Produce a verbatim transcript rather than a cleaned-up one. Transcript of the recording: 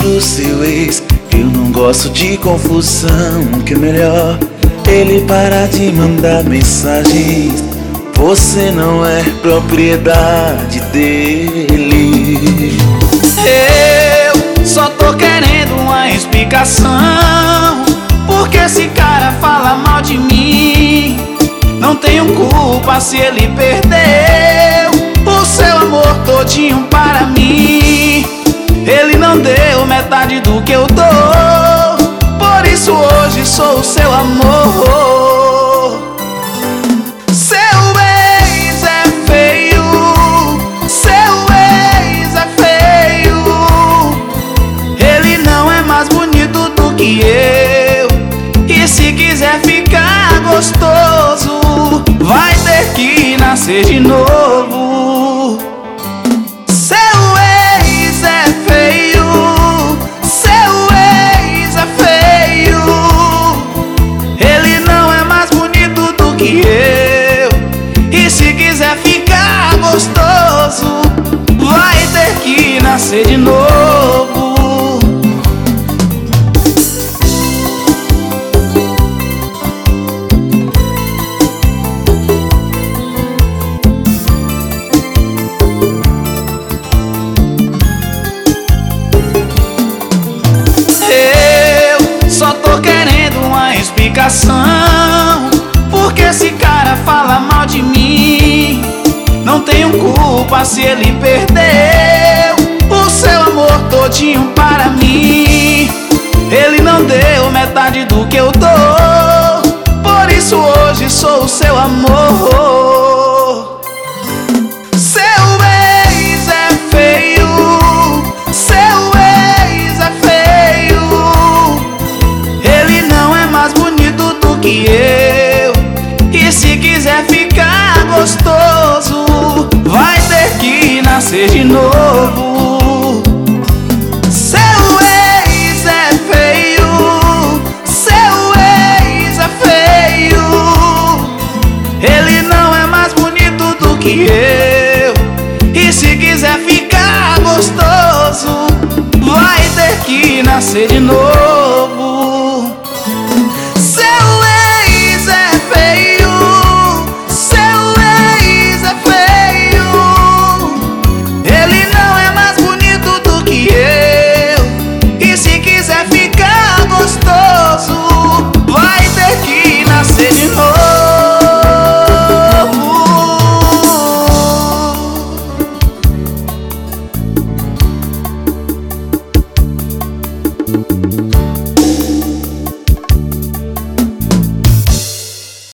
pro seu ex. Eu não gosto de confusão, que é melhor ele parar de mandar mensagens. Você não é propriedade dele. Eu só tô querendo uma explicação, porque esse cara fala mal de mim. Não tenho culpa se ele perdeu o seu amor todinho para mim. Ele não deu metade do que eu dou, por isso hoje sou o seu amor. Seu ex é feio, seu ex é feio. Ele não é mais bonito do que eu, e se quiser ficar gostoso, vai ter que nascer de novo. Seu ex é feio, seu ex é feio. Ele não é mais bonito do que eu, e se quiser ficar gostoso, vai ter que nascer de novo. Só tô querendo uma explicação, porque esse cara fala mal de mim. Não tenho culpa se ele perdeu o seu amor todinho para mim. Ele não deu metade do que eu dou, por isso hoje sou o seu amor. Seu ex é feio, seu ex é feio. Ele não é mais bonito do que eu, e se quiser ficar gostoso, vai ter que nascer de novo. Seu ex é feio, seu ex é feio. Ele não é mais bonito do que eu, e se quiser ficar gostoso, vai ter que nascer de novo. Seu ex é feio, seu ex é feio. Ele não é mais bonito do que eu, e se quiser ficar gostoso, vai ter que nascer de novo.